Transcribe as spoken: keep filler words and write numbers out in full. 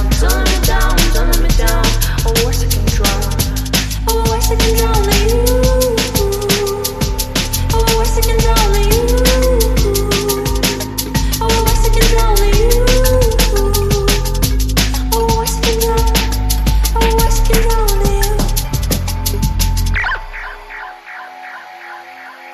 Don't let me down, don't let me down. Oh, worse I can drown. Oh, worse I can drown you.